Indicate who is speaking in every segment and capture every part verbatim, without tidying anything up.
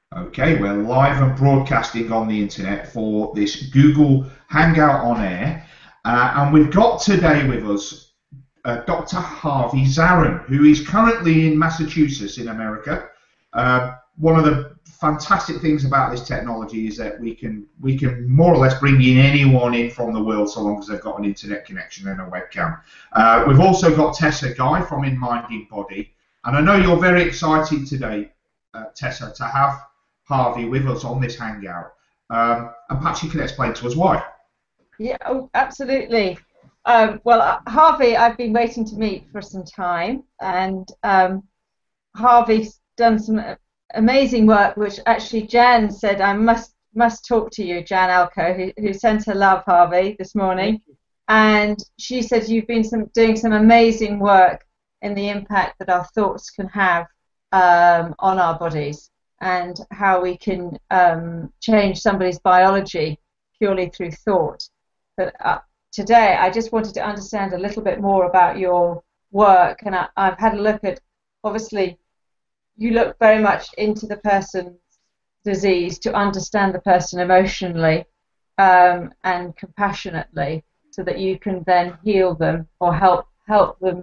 Speaker 1: Okay, we're live and broadcasting on the internet for this Google Hangout on Air. Uh, and we've got today with us uh, Doctor Harvey Zarin, who is currently in Massachusetts in America. Uh, one of the fantastic things about this technology is that we can we can more or less bring in anyone in from the world so long as they've got an internet connection and a webcam. Uh, we've also got Tessa Guy from In Mind in Body. And I know you're very excited today, uh, Tessa, to have Harvey with us on this Hangout. Um, and perhaps you can explain to us why.
Speaker 2: Yeah, oh, absolutely. Um, well, uh, Harvey, I've been waiting to meet for some time, and um, Harvey's done some amazing work, which actually Jan said I must must talk to you, Jan Alco, who, who sent her love, Harvey, this morning, and she said you've been some, doing some amazing work in the impact that our thoughts can have um, on our bodies, and how we can um, change somebody's biology purely through thought. But uh, today I just wanted to understand a little bit more about your work, and I, I've had a look at, obviously, you look very much into the person's disease to understand the person emotionally um, and compassionately, so that you can then heal them or help help them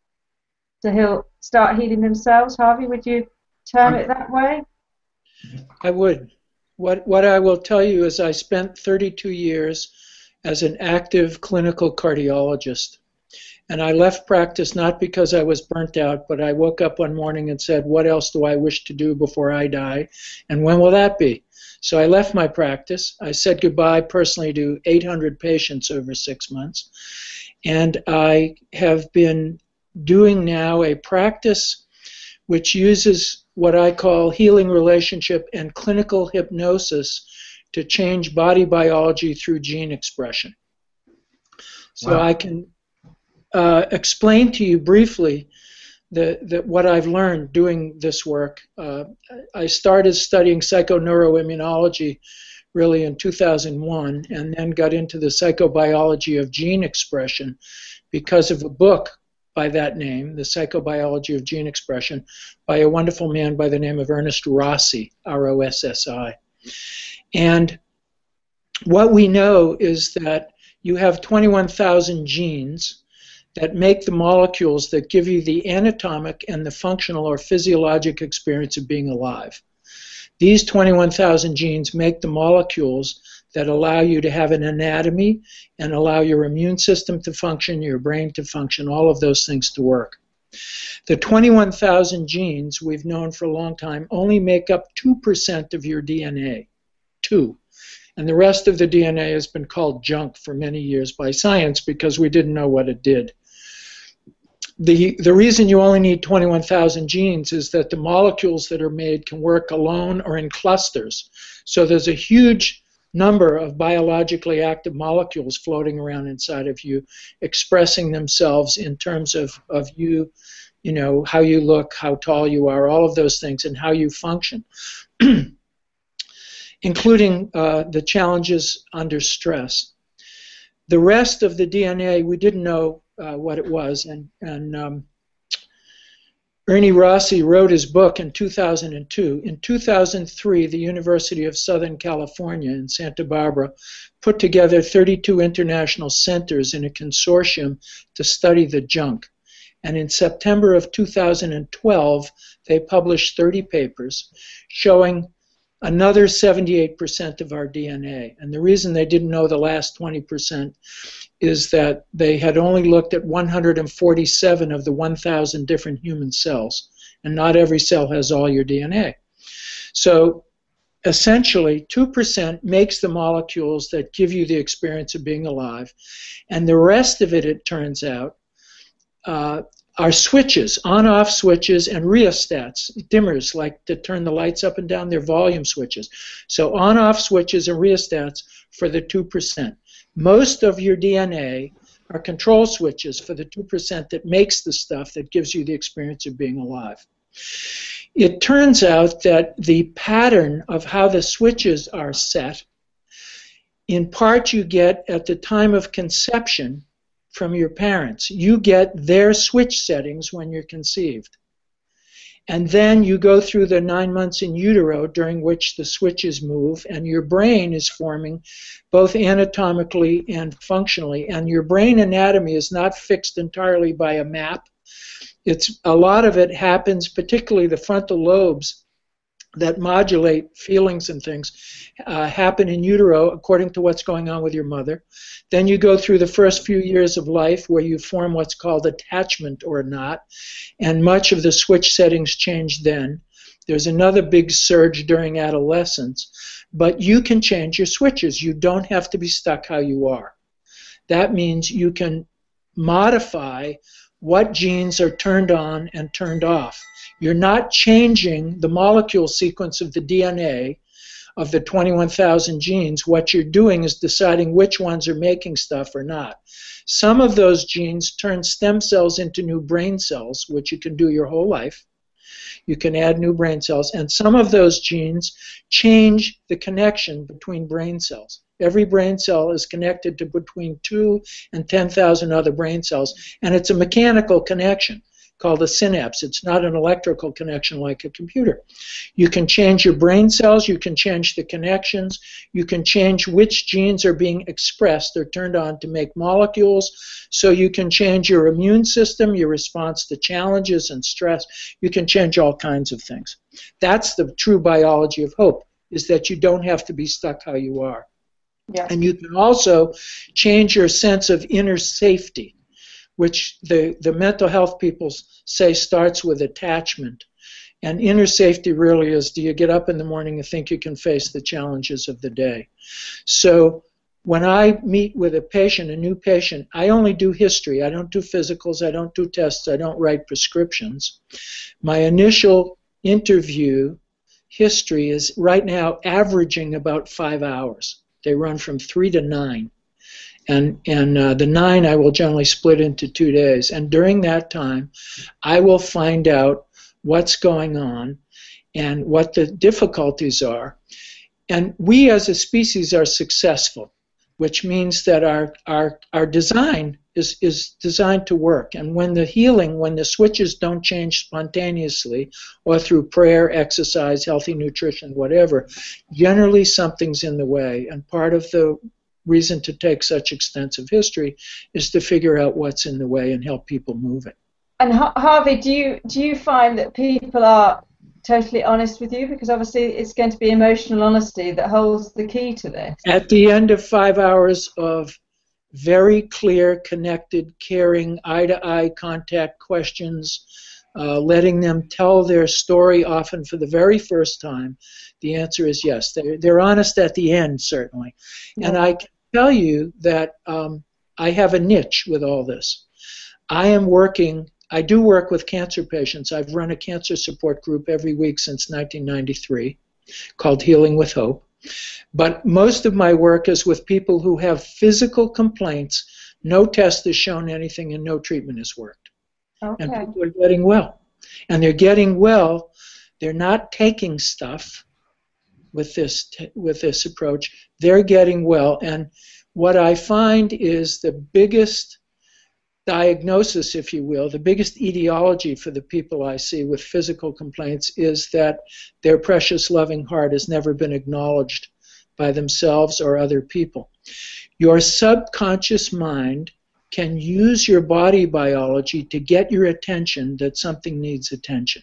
Speaker 2: to heal, start healing themselves. Harvey, would you term it that way?
Speaker 3: I would. What what I will tell you is I spent thirty-two years as an active clinical cardiologist. And I left practice not because I was burnt out, but I woke up one morning and said, what else do I wish to do before I die? And when will that be? So I left my practice. I said goodbye personally to eight hundred patients over six months. And I have been doing now a practice which uses what I call healing relationship and clinical hypnosis to change body biology through gene expression. So wow. I can uh, explain to you briefly the, the, what I've learned doing this work. Uh, I started studying psychoneuroimmunology really in two thousand one, and then got into the psychobiology of gene expression because of a book by that name, The Psychobiology of Gene Expression, by a wonderful man by the name of Ernest Rossi, R O S S I. And what we know is that you have twenty-one thousand genes that make the molecules that give you the anatomic and the functional or physiologic experience of being alive. These twenty-one thousand genes make the molecules that allow you to have an anatomy and allow your immune system to function, your brain to function, all of those things to work. The twenty-one thousand genes we've known for a long time only make up two percent of your D N A. Two. And the rest of the D N A has been called junk for many years by science because we didn't know what it did. The, the reason you only need twenty-one thousand genes is that the molecules that are made can work alone or in clusters. So there's a huge number of biologically active molecules floating around inside of you, expressing themselves in terms of, of you, you know, how you look, how tall you are, all of those things, and how you function, including uh, the challenges under stress. The rest of the D N A, we didn't know uh, what it was, and, and um, Ernie Rossi wrote his book in two thousand two. In two thousand three, the University of Southern California in Santa Barbara put together thirty-two international centers in a consortium to study the junk. And in September of two thousand twelve, they published thirty papers showing another seventy-eight percent of our D N A. And the reason they didn't know the last twenty percent is that they had only looked at one hundred forty-seven of the one thousand different human cells, and not every cell has all your D N A. So essentially, two percent makes the molecules that give you the experience of being alive, and the rest of it, it turns out, uh, are switches, on-off switches, and rheostats, dimmers, like to turn the lights up and down, they're volume switches. So on-off switches and rheostats for the two percent. Most of your D N A are control switches for the two percent that makes the stuff that gives you the experience of being alive. It turns out that the pattern of how the switches are set, in part you get at the time of conception from your parents. You get their switch settings when you're conceived. And then you go through the nine months in utero during which the switches move, and your brain is forming both anatomically and functionally. And your brain anatomy is not fixed entirely by a map. It's a lot of it happens, particularly the frontal lobes that modulate feelings and things, uh, happen in utero according to what's going on with your mother. Then you go through the first few years of life where you form what's called attachment or not, and much of the switch settings change then. There's another big surge during adolescence, but you can change your switches. You don't have to be stuck how you are. That means you can modify what genes are turned on and turned off. You're not changing the molecule sequence of the D N A of the twenty-one thousand genes. What you're doing is deciding which ones are making stuff or not. Some of those genes turn stem cells into new brain cells, which you can do your whole life. You can add new brain cells, and some of those genes change the connection between brain cells. Every brain cell is connected to between two and ten thousand other brain cells, and it's a mechanical connection called a synapse. It's not an electrical connection like a computer. You can change your brain cells, you can change the connections, you can change which genes are being expressed or turned on to make molecules, so you can change your immune system, your response to challenges and stress. You can change all kinds of things. That's the true biology of hope, is that you don't have to be stuck how you are.
Speaker 2: Yeah.
Speaker 3: And you can also change your sense of inner safety, which the, the mental health people say starts with attachment. And inner safety really is, do you get up in the morning and think you can face the challenges of the day? So when I meet with a patient, a new patient, I only do history. I don't do physicals, I don't do tests, I don't write prescriptions. My initial interview history is right now averaging about five hours. They run from three to nine. And, and uh, the nine I will generally split into two days. And during that time, I will find out what's going on and what the difficulties are. And we as a species are successful, which means that our, our, our design is, is designed to work. And when the healing, when the switches don't change spontaneously or through prayer, exercise, healthy nutrition, whatever, generally something's in the way. And part of the reason to take such extensive history is to figure out what's in the way and help people move it.
Speaker 2: And Harvey, do you do you find that people are totally honest with you? Because obviously it's going to be emotional honesty that holds the key to this.
Speaker 3: At the end of five hours of very clear, connected, caring, eye-to-eye contact questions, uh, letting them tell their story often for the very first time, the answer is yes. They're, they're honest at the end, certainly. Yeah. And I can tell you that um, I have a niche with all this. I am working, I do work with cancer patients. I've run a cancer support group every week since nineteen ninety-three called Healing with Hope. But most of my work is with people who have physical complaints, no test has shown anything, and no treatment has worked.
Speaker 2: Okay.
Speaker 3: And people are getting well. And they're getting well, they're not taking stuff with this with this approach. They're getting well, and what I find is the biggest diagnosis, if you will, the biggest etiology for the people I see with physical complaints is that their precious loving heart has never been acknowledged by themselves or other people. Your subconscious mind can use your body biology to get your attention that something needs attention.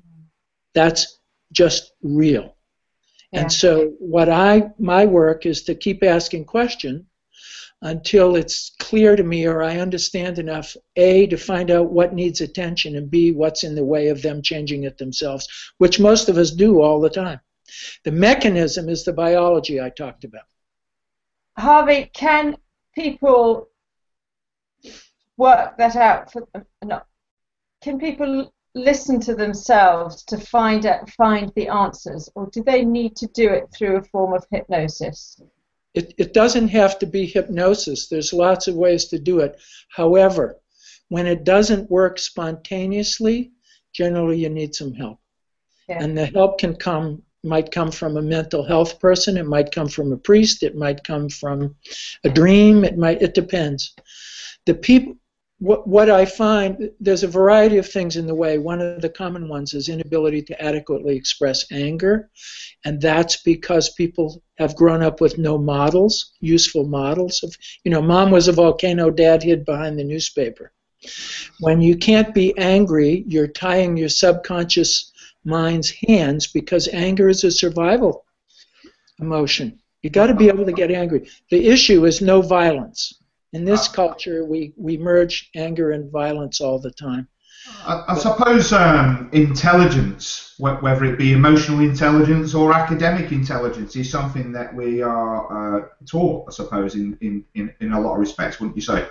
Speaker 3: That's just real. Yeah. And so what I, my work is to keep asking questions until it's clear to me, or I understand enough, A, to find out what needs attention, and B, what's in the way of them changing it themselves, which most of us do all the time. The mechanism is the biology I talked about.
Speaker 2: Harvey, can people work that out? For, no, can people listen to themselves to find out, find the answers, or do they need to do it through a form of hypnosis?
Speaker 3: It, it doesn't have to be hypnosis. There's lots of ways to do it. However, when it doesn't work spontaneously, generally you need some help. Yeah. And the help can come, might come from a mental health person, it might come from a priest, it might come from a dream, it might, it depends. The people, what, what I find, there's a variety of things in the way. One of the common ones is inability to adequately express anger, and that's because people have grown up with no models, useful models. Of, you know, mom was a volcano, dad hid behind the newspaper. When you can't be angry, you're tying your subconscious mind's hands, because anger is a survival emotion. You got to be able to get angry. The issue is no violence. In this culture, we, we merge anger and violence all the time.
Speaker 1: I, I suppose um, intelligence, wh- whether it be emotional intelligence or academic intelligence, is something that we are uh, taught, I suppose, in, in, in, in a lot of respects, wouldn't you say?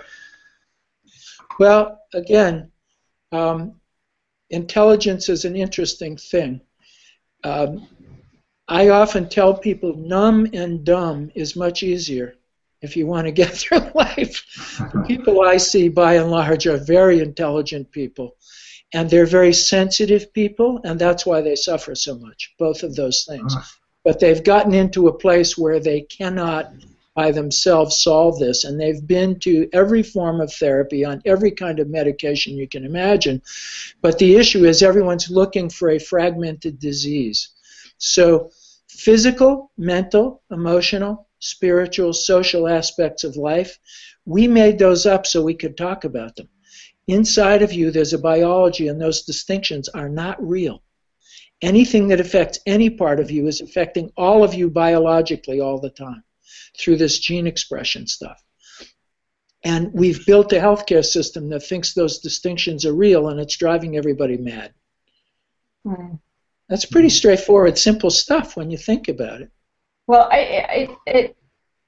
Speaker 3: Well, again, um, intelligence is an interesting thing. Um, I often tell people numb and dumb is much easier if you want to get through life. The people I see, by and large, are very intelligent people, and they're very sensitive people, and that's why they suffer so much, both of those things. But they've gotten into a place where they cannot by themselves solve this, and they've been to every form of therapy, on every kind of medication you can imagine, but the issue is everyone's looking for a fragmented disease. So physical, mental, emotional, spiritual, social aspects of life, we made those up so we could talk about them. Inside of you there's a biology, and those distinctions are not real. Anything that affects any part of you is affecting all of you biologically all the time through this gene expression stuff. And we've built a healthcare system that thinks those distinctions are real, and it's driving everybody mad.
Speaker 2: Mm.
Speaker 3: That's pretty straightforward, simple stuff when you think about it.
Speaker 2: Well, it, it, it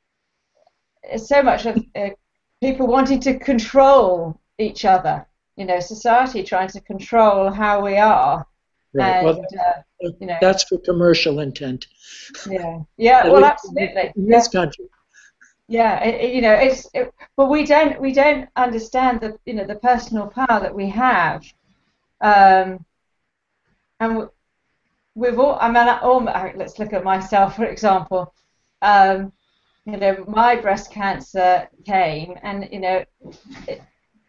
Speaker 2: it's so much of uh, people wanting to control each other. You know, society trying to control how we are.
Speaker 3: Right.
Speaker 2: And,
Speaker 3: well,
Speaker 2: uh, you know,
Speaker 3: that's for commercial intent.
Speaker 2: Yeah. Yeah.
Speaker 3: At
Speaker 2: well,
Speaker 3: least
Speaker 2: absolutely.
Speaker 3: In this
Speaker 2: yeah.
Speaker 3: country.
Speaker 2: Yeah. It, it, you know, it's. It, but we don't. We don't understand the. You know, the personal power that we have. Um. And we've all. I mean, all, let's look at myself, for example. Um. You know, my breast cancer came, and you know. It,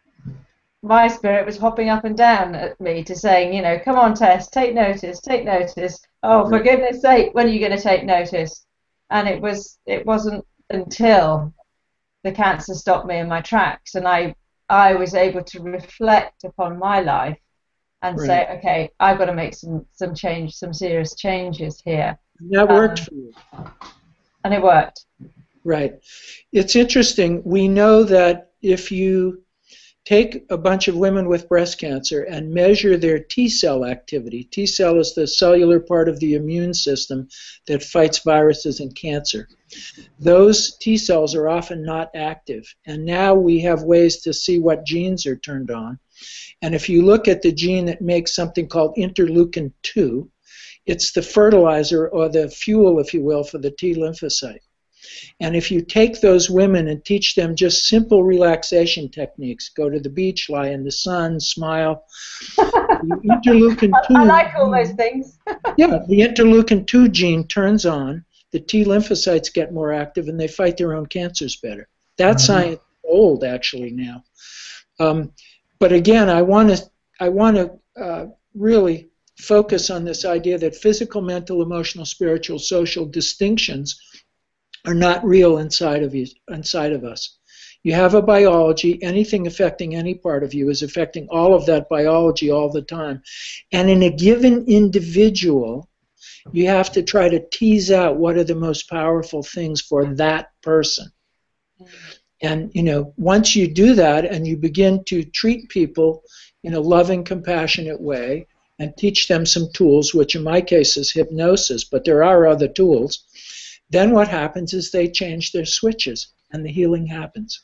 Speaker 2: my spirit was hopping up and down at me to saying, you know, come on, Tess, take notice, take notice. Oh, for goodness sake, when are you going to take notice? And it was, it wasn't until the cancer stopped me in my tracks, and I, I was able to reflect upon my life and right. say, okay, I've got to make some, some change, some serious changes here.
Speaker 3: That worked um, for you.
Speaker 2: And it worked.
Speaker 3: Right. It's interesting. We know that if you take a bunch of women with breast cancer and measure their T-cell activity. T-cell is the cellular part of the immune system that fights viruses and cancer. Those T-cells are often not active, and now we have ways to see what genes are turned on. And if you look at the gene that makes something called interleukin two, it's the fertilizer or the fuel, if you will, for the T lymphocyte. And if you take those women and teach them just simple relaxation techniques, go to the beach, lie in the sun, smile. The interleukin two,
Speaker 2: I like all those things.
Speaker 3: Yeah, the interleukin two gene turns on, the T lymphocytes get more active, and they fight their own cancers better. That mm-hmm. science is old, actually, now. Um, but again, I want to I want to uh, really focus on this idea that physical, mental, emotional, spiritual, social distinctions are not real inside of you, inside of us. You have a biology. Anything affecting any part of you is affecting all of that biology all the time. And in a given individual, you have to try to tease out what are the most powerful things for that person. And, you know, once you do that and you begin to treat people in a loving, compassionate way and teach them some tools, which in my case is hypnosis, but there are other tools, then what happens is they change their switches and the healing happens.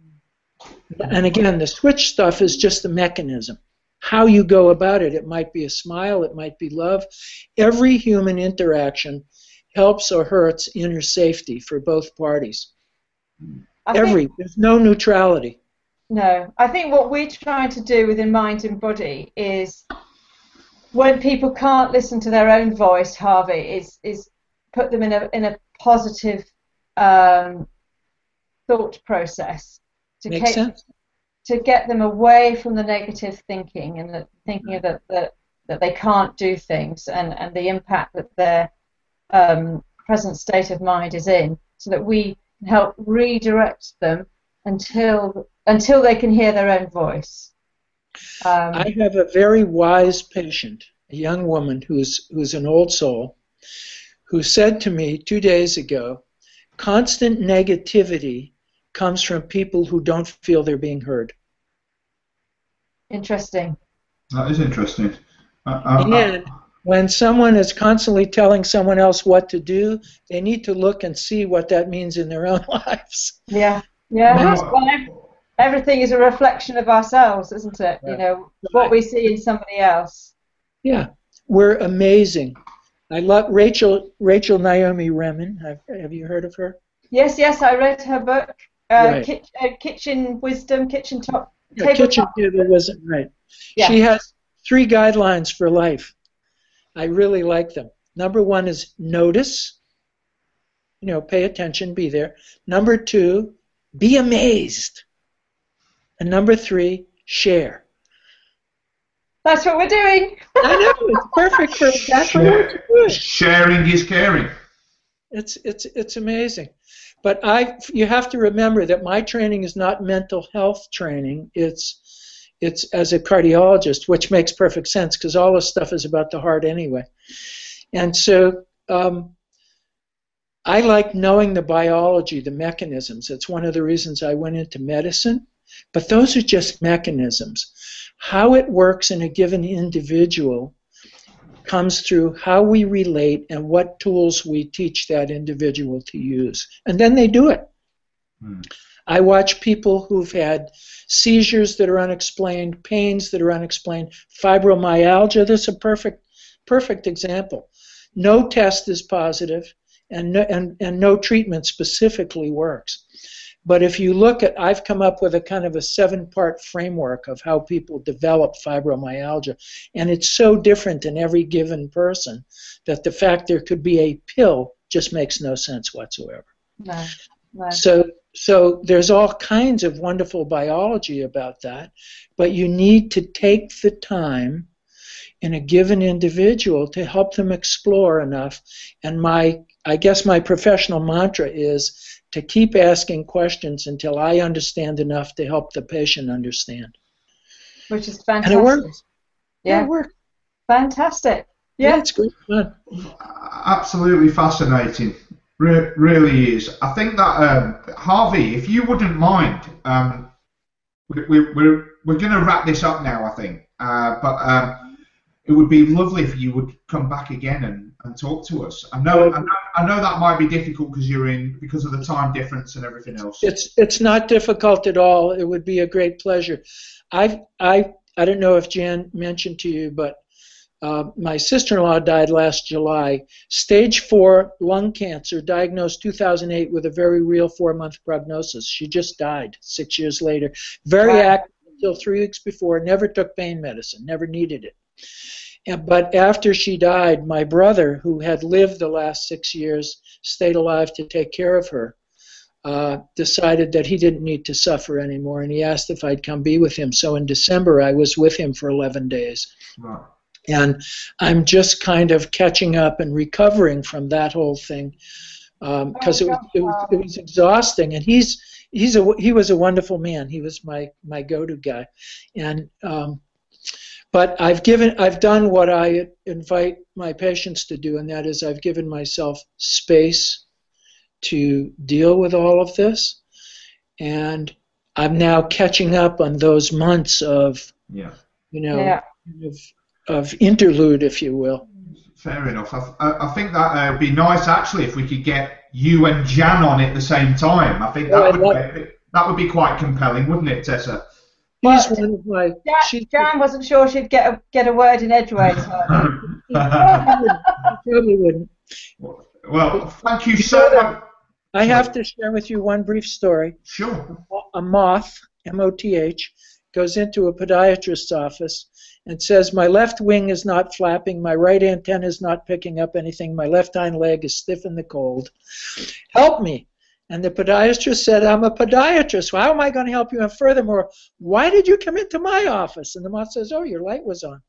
Speaker 3: And again, the switch stuff is just the mechanism. How you go about it, it might be a smile, it might be love. Every human interaction helps or hurts inner safety for both parties. I Every, think, there's no neutrality.
Speaker 2: No, I think what we're trying to do within Mind and Body is when people can't listen to their own voice, Harvey, is is put them in a in a positive um, thought process. To
Speaker 3: Makes sense.
Speaker 2: to get them away from the negative thinking and the thinking that that, that they can't do things and, and the impact that their um, present state of mind is in, so that we can help redirect them until until they can hear their own voice. Um,
Speaker 3: I have a very wise patient, a young woman who's who's an old soul, who said to me two days ago, constant negativity comes from people who don't feel they're being heard.
Speaker 2: Interesting.
Speaker 1: That is interesting. Uh, uh,
Speaker 3: and when someone is constantly telling someone else what to do, they need to look and see what that means in their own lives.
Speaker 2: Yeah, yeah.
Speaker 1: Well,
Speaker 2: Well, everything is a reflection of ourselves, isn't it?
Speaker 3: Right.
Speaker 2: You know, what we see in somebody else.
Speaker 3: Yeah, we're amazing. I love Rachel Rachel Naomi Remen. Have, have you heard of her?
Speaker 2: Yes, yes, I read her book, uh,
Speaker 3: Right.
Speaker 2: Kitchen, uh, Kitchen Wisdom, Kitchen Top.
Speaker 3: Yeah, kitchen
Speaker 2: Tabletop.
Speaker 3: table wasn't right.
Speaker 2: Yeah.
Speaker 3: She has three guidelines for life. I really like them. Number one is notice. You know, pay attention, be there. Number two, be amazed. And number three, share.
Speaker 2: That's what we're doing.
Speaker 3: I know, it's perfect for exactly what
Speaker 1: Share-
Speaker 3: you're doing.
Speaker 1: sharing is caring.
Speaker 3: It's it's it's amazing, but I you have to remember that my training is not mental health training. It's it's as a cardiologist, which makes perfect sense because all this stuff is about the heart anyway. And so um, I like knowing the biology, the mechanisms. It's one of the reasons I went into medicine. But those are just mechanisms. How it works in a given individual comes through how we relate and what tools we teach that individual to use. And then they do it.
Speaker 1: Hmm.
Speaker 3: I watch people who've had seizures that are unexplained, pains that are unexplained, fibromyalgia. This is a perfect, perfect example. No test is positive, and no, and, and no treatment specifically works. But if you look at, I've come up with a kind of a seven-part framework of how people develop fibromyalgia, and it's so different in every given person that the fact there could be a pill just makes no sense whatsoever.
Speaker 2: No, no.
Speaker 3: So, so there's all kinds of wonderful biology about that, but you need to take the time in a given individual to help them explore enough. And my, I guess my professional mantra is to keep asking questions until I understand enough to help the patient understand.
Speaker 2: Which is fantastic.
Speaker 3: And it works.
Speaker 2: Yeah,
Speaker 3: Yeah, it works.
Speaker 2: fantastic.
Speaker 3: Yeah,
Speaker 2: Yeah.
Speaker 3: it's great fun.
Speaker 1: Absolutely fascinating. Re- really is. I think that um, Harvey, if you wouldn't mind, um, we, we, we're we're going to wrap this up now. I think, uh, but um, it would be lovely if you would come back again and, and talk to us. I know, I know, I know that might be difficult because you're in because of the time difference and everything else.
Speaker 3: It's it's not difficult at all. It would be a great pleasure. I I I don't know if Jan mentioned to you, but uh, my sister-in-law died last July, stage four lung cancer, diagnosed two thousand eight with a very real four-month prognosis. She just died six years later. Very
Speaker 2: Wow.
Speaker 3: active until three weeks before. Never took pain medicine. Never needed it. And, but after she died, my brother, who had lived the last six years, stayed alive to take care of her, uh, decided that he didn't need to suffer anymore, and he asked if I'd come be with him. So in December, I was with him for eleven days.
Speaker 1: Right.
Speaker 3: And I'm just kind of catching up and recovering from that whole thing because um, it, was, it, was, it was exhausting. And he's he's a he was a wonderful man. He was my my go-to guy, and um, but I've given I've done what I invite my patients to do, and that is I've given myself space to deal with all of this, and I'm now catching up on those months of
Speaker 1: Yeah.
Speaker 3: you know
Speaker 2: Yeah.
Speaker 3: of, of interlude, if you will.
Speaker 1: Fair enough. I, I, I think that would uh, be nice actually if we could get you and Jan on at the same time. I think that
Speaker 3: Oh, I
Speaker 1: would
Speaker 3: love
Speaker 1: be, that would be quite compelling, wouldn't it, Tessa?
Speaker 3: She's
Speaker 2: Well,
Speaker 3: one of my.
Speaker 2: Jan,
Speaker 3: she's
Speaker 2: Jan wasn't sure she'd get a, get a word in edgeways. So.
Speaker 3: probably wouldn't.
Speaker 1: Well, thank you so much.
Speaker 3: I have to share with you one brief story.
Speaker 1: Sure.
Speaker 3: A moth, M O T H, goes into a podiatrist's office and says, my left wing is not flapping, my right antenna is not picking up anything, my left hind leg is stiff in the cold. Help me. And the podiatrist said, I'm a podiatrist. Well, how am I going to help you? And furthermore, why did you come into my office? And the mom says, oh, your light was on.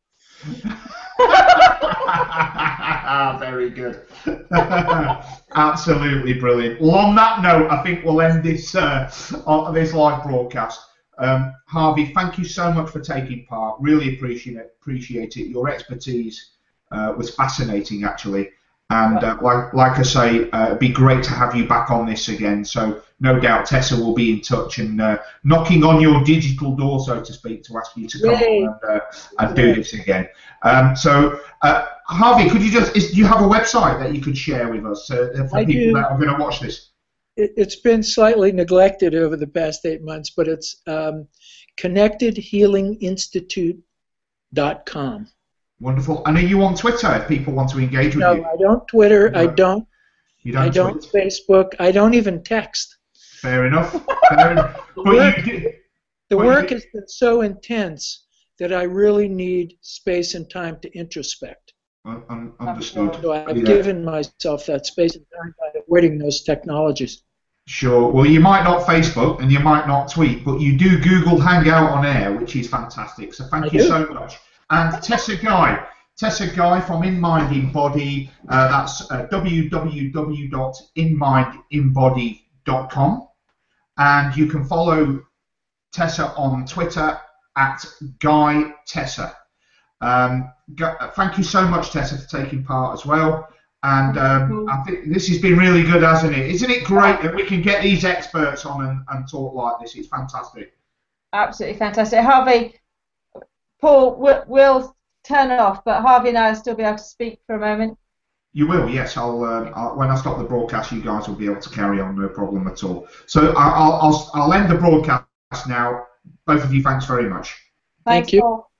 Speaker 1: Very good. Absolutely brilliant. Well, on that note, I think we'll end this uh, on this live broadcast. Um, Harvey, thank you so much for taking part. Really appreciate it. Appreciate it. Your expertise uh, was fascinating, actually. And uh, like, like I say, uh, it'd be great to have you back on this again. So no doubt Tessa will be in touch and uh, knocking on your digital door, so to speak, to ask you to come
Speaker 3: Yay.
Speaker 1: on and, uh, and do this again. Um, so uh, Harvey, could you just, is, do you have a website that you could share with us uh, for
Speaker 3: I
Speaker 1: people
Speaker 3: do.
Speaker 1: that are going to watch this?
Speaker 3: It, it's been slightly neglected over the past eight months, but it's um, connected healing institute dot com.
Speaker 1: Wonderful. And are you on Twitter if people want to engage with
Speaker 3: no,
Speaker 1: you?
Speaker 3: No, I don't Twitter.
Speaker 1: No.
Speaker 3: I don't.
Speaker 1: You don't
Speaker 3: I don't
Speaker 1: tweet?
Speaker 3: Facebook. I don't even text.
Speaker 1: Fair enough. Fair enough.
Speaker 3: The
Speaker 1: But
Speaker 3: work,
Speaker 1: you do,
Speaker 3: the
Speaker 1: but
Speaker 3: work
Speaker 1: you,
Speaker 3: has been so intense that I really need space and time to introspect.
Speaker 1: un, un, understood.
Speaker 3: So I've
Speaker 1: Yeah.
Speaker 3: given myself that space and time by avoiding those technologies.
Speaker 1: Sure. Well, you might not Facebook and you might not tweet, but you do Google Hangout on Air, which is fantastic. So thank
Speaker 3: I
Speaker 1: you
Speaker 3: do.
Speaker 1: so much. And Tessa Guy, Tessa Guy from In Mind In Body. Uh, that's uh, w w w dot in mind in body dot com, and you can follow Tessa on Twitter at Guy Tessa. Um, go, thank you so much, Tessa, for taking part as well. And um, I think this has been really good, hasn't it? Isn't it great that we can get these experts on and, and talk like this? It's fantastic.
Speaker 2: Absolutely fantastic. Harvey, Paul, we'll, we'll turn off, but Harvey and I will still be able to speak for a moment.
Speaker 1: You will, yes. I'll, um, I'll when I stop the broadcast, you guys will be able to carry on, no problem at all. So I'll, I'll, I'll end the broadcast now. Both of you, thanks very much.
Speaker 2: Thanks,
Speaker 3: Thank you.
Speaker 2: Paul.